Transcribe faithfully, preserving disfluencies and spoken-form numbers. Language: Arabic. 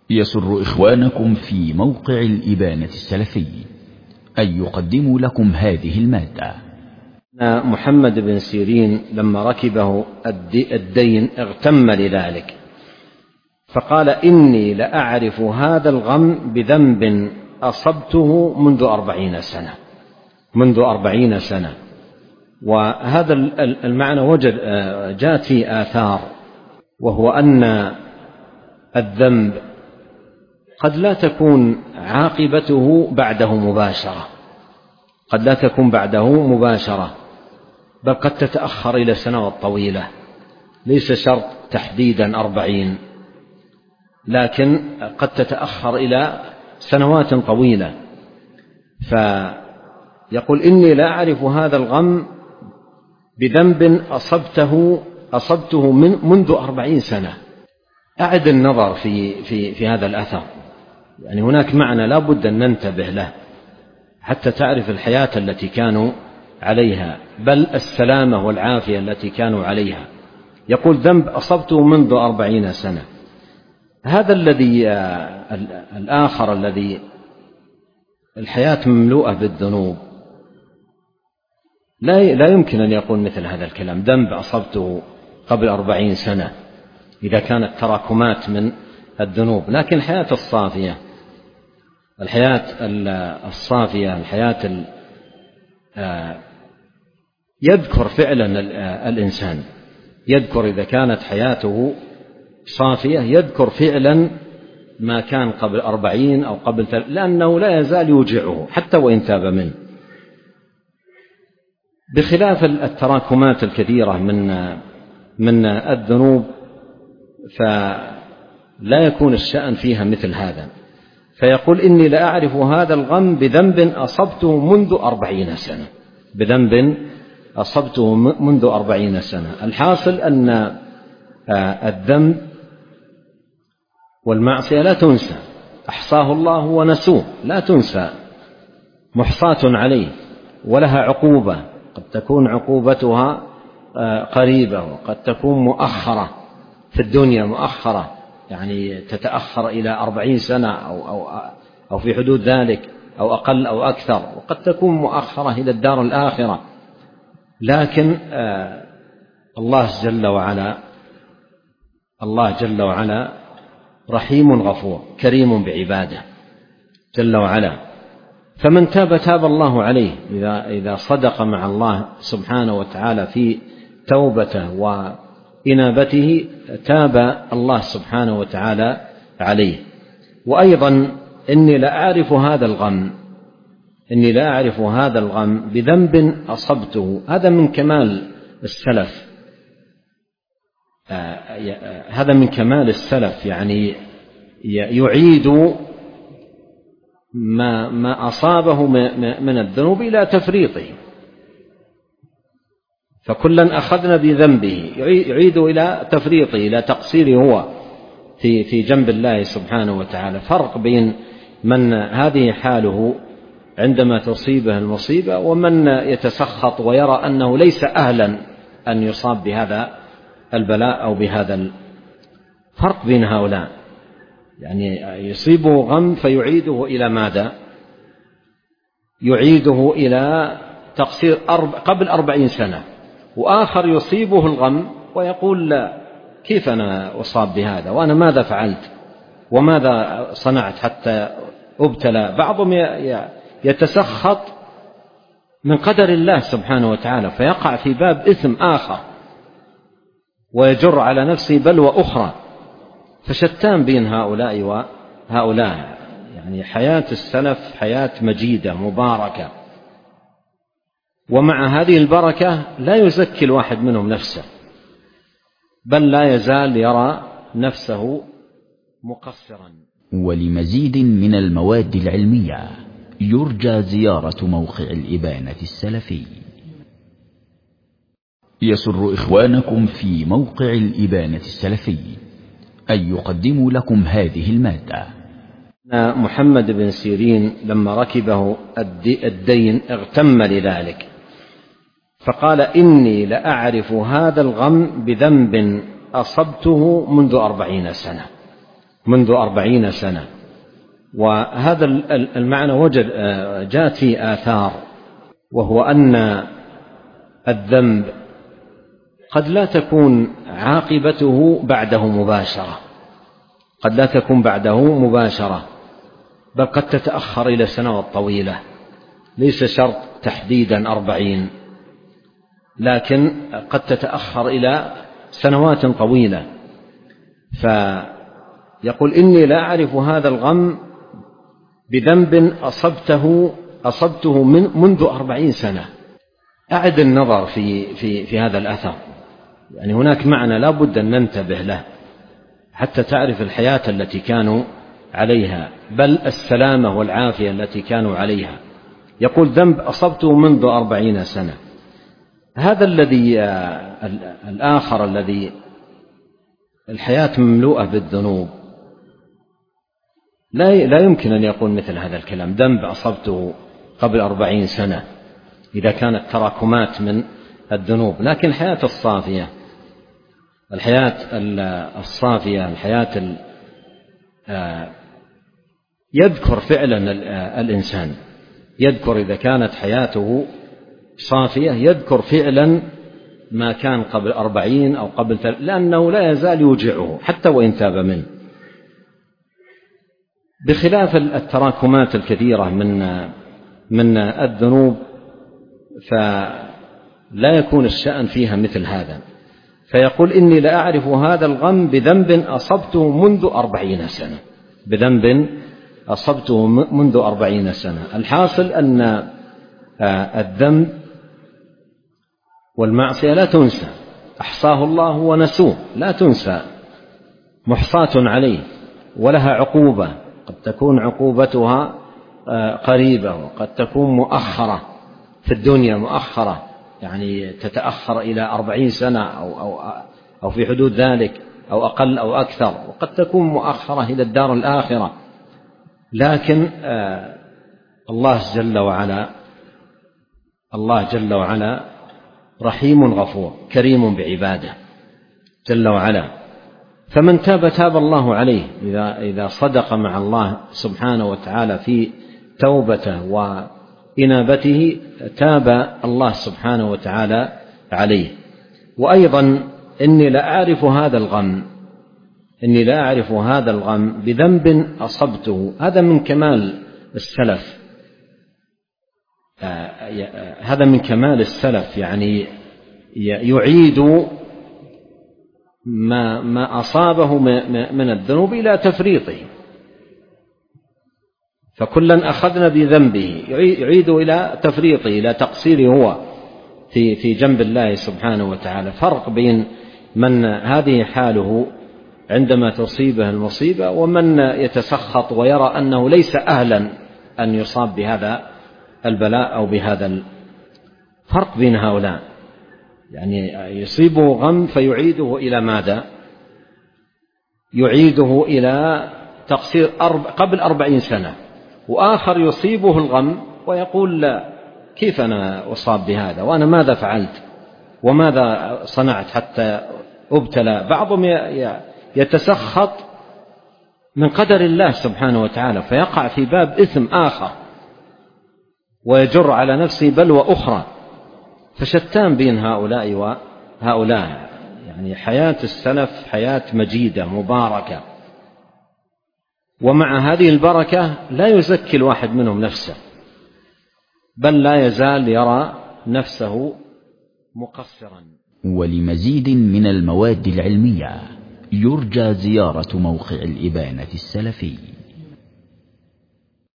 يسر إخوانكم في موقع الإبانة السلفي أن يقدموا لكم هذه المادة. محمد بن سيرين لما ركبه الدين اغتم لذلك، فقال: إني لأعرف هذا الغم بذنب أصبته منذ أربعين سنة منذ أربعين سنة. وهذا المعنى وجد جاءت فيه آثار، وهو أن الذنب قد لا تكون عاقبته بعده مباشرة قد لا تكون بعده مباشرة بل قد تتأخر إلى سنوات طويلة، ليس شرط تحديدا أربعين، لكن قد تتأخر إلى سنوات طويلة. فيقول: إني لا أعرف هذا الغم بذنب أصبته أصبته من منذ أربعين سنة. أعد النظر في, في, في هذا الأثر، يعني هناك معنى لا بد أن ننتبه له حتى تعرف الحياة التي كانوا عليها، بل السلامة والعافية التي كانوا عليها. يقول: ذنب أصبته منذ أربعين سنة. هذا الذي الآخر الذي الحياة مملوءة بالذنوب لا لا يمكن أن يقول مثل هذا الكلام: ذنب أصبته قبل أربعين سنة، إذا كانت تراكمات من الذنوب. لكن الحياة الصافية الحياة الصافية الحياة يذكر فعلا الإنسان، يذكر إذا كانت حياته صافية، يذكر فعلا ما كان قبل أربعين أو قبل ثلاث، لأنه لا يزال يوجعه حتى وإن تاب منه، بخلاف التراكمات الكثيرة من من الذنوب، فلا يكون الشأن فيها مثل هذا. فيقول: إني لأعرف هذا الغم بذنب أصبته منذ أربعين سنة بذنب أصبته منذ أربعين سنة. الحاصل أن الذنب والمعصية لا تنسى، أحصاه الله ونسوه، لا تنسى، محصاة عليه ولها عقوبة، قد تكون عقوبتها قريبة وقد تكون مؤخرة في الدنيا، مؤخرة يعني تتأخر إلى أربعين سنة أو, أو, أو في حدود ذلك أو أقل أو أكثر، وقد تكون مؤخرة إلى الدار الآخرة. لكن آه الله جل وعلا الله جل وعلا رحيم غفور كريم بعباده جل وعلا، فمن تاب تاب الله عليه. إذا, إذا صدق مع الله سبحانه وتعالى في توبته وإنابته تاب الله سبحانه وتعالى عليه. وأيضا: إني لا أعرف هذا الغم إني لا أعرف هذا الغم بذنب أصبته. هذا من كمال السلف هذا من كمال السلف يعني يعيد ما, ما أصابه من الذنوب إلى تفريطه، فكلا أخذنا بذنبه، يعيد إلى تفريطه، إلى تقصيره هو في في جنب الله سبحانه وتعالى. فرق بين من هذه حاله عندما تصيبه المصيبة ومن يتسخط ويرى أنه ليس أهلا أن يصاب بهذا البلاء أو بهذا. فرق بين هؤلاء، يعني يصيبه غم فيعيده إلى ماذا؟ يعيده إلى تقصير قبل أربعين سنة، وآخر يصيبه الغم ويقول: لا، كيف أنا أصاب بهذا وأنا ماذا فعلت وماذا صنعت حتى أبتلى؟ بعضهم يتسخط من قدر الله سبحانه وتعالى فيقع في باب إثم آخر ويجر على نفسه بلوى أخرى. فشتان بين هؤلاء وهؤلاء، يعني حياة السلف حياة مجيدة مباركة، ومع هذه البركة لا يزكي الواحد منهم نفسه، بل لا يزال يرى نفسه مقصرا. ولمزيد من المواد العلمية يرجى زيارة موقع الإبانة السلفي. يسر إخوانكم في موقع الإبانة السلفي أن يقدموا لكم هذه المادة. محمد بن سيرين لما ركبه الدين اغتم لذلك، فقال: إني لأعرف هذا الغم بذنب أصبته منذ أربعين سنة منذ أربعين سنة. وهذا المعنى وجد جاءت فيه آثار، وهو أن الذنب قد لا تكون عاقبته بعده مباشرة، قد لا تكون بعده مباشرة، بل قد تتأخر إلى سنوات طويلة، ليس شرط تحديدا أربعين، لكن قد تتأخر إلى سنوات طويلة. فيقول إني لا أعرف هذا الغم بذنب أصبته أصبته من منذ أربعين سنة. أعد النظر في, في, في هذا الأثر، يعني هناك معنى لا بد أن ننتبه له حتى تعرف الحياة التي كانوا عليها، بل السلامة والعافية التي كانوا عليها. يقول ذنب أصبته منذ أربعين سنة. هذا الذي الآخر الذي الحياة مملوءة بالذنوب لا لا يمكن أن يقول مثل هذا الكلام، ذنب أصبته قبل أربعين سنة، إذا كانت تراكمات من الذنوب. لكن الحياة الصافية، الحياة الصافية، الحياة يذكر فعلا الإنسان، يذكر إذا كانت حياته صافية، يذكر فعلا ما كان قبل أربعين أو قبل ثلاثين، لأنه لا يزال يوجعه حتى وإن تاب منه، بخلاف التراكمات الكثيرة من من الذنوب، فلا يكون الشأن فيها مثل هذا. فيقول إني لا أعرف هذا الغم بذنب أصبته منذ أربعين سنة، بذنب أصبته منذ أربعين سنة. الحاصل أن الذنب والمعصية لا تنسى، أحصاه الله ونسوه، لا تنسى، محصاة عليه ولها عقوبة، قد تكون عقوبتها قريبة وقد تكون مؤخرة في الدنيا، مؤخرة يعني تتأخر إلى أربعين سنة أو, أو, أو في حدود ذلك أو أقل أو أكثر، وقد تكون مؤخرة إلى الدار الآخرة. لكن الله جل وعلا الله جل وعلا رحيم غفور كريم بعباده جل وعلا. فمن تاب تاب الله عليه، إذا, إذا صدق مع الله سبحانه وتعالى في توبته وإنابته تاب الله سبحانه وتعالى عليه. وأيضا إني لا أعرف هذا الغم، إني لا أعرف هذا الغم بذنب أصبته، هذا من كمال السلف، هذا من كمال السلف، يعني يعيد ما, ما أصابه من الذنوب إلى تفريطه، فكلا أخذنا بذنبه، يعيد إلى تفريطه، إلى تقصيره هو في, في جنب الله سبحانه وتعالى. فرق بين من هذه حاله عندما تصيبه المصيبة، ومن يتسخط ويرى أنه ليس أهلا أن يصاب بهذا البلاء أو بهذا. فرق بين هؤلاء، يعني يصيبه غم فيعيده إلى ماذا؟ يعيده إلى تقصير قبل أربعين سنة، وآخر يصيبه الغم ويقول لا، كيف أنا أصاب بهذا وأنا ماذا فعلت وماذا صنعت حتى أبتلى. بعضهم يتسخط من قدر الله سبحانه وتعالى فيقع في باب إثم آخر ويجر على نفسه بلوى أخرى. فشتان بين هؤلاء وهؤلاء، يعني حياة السلف حياة مجيدة مباركة، ومع هذه البركة لا يزكي الواحد منهم نفسه، بل لا يزال يرى نفسه مقصرا. ولمزيد من المواد العلمية يرجى زيارة موقع الإبانة السلفي.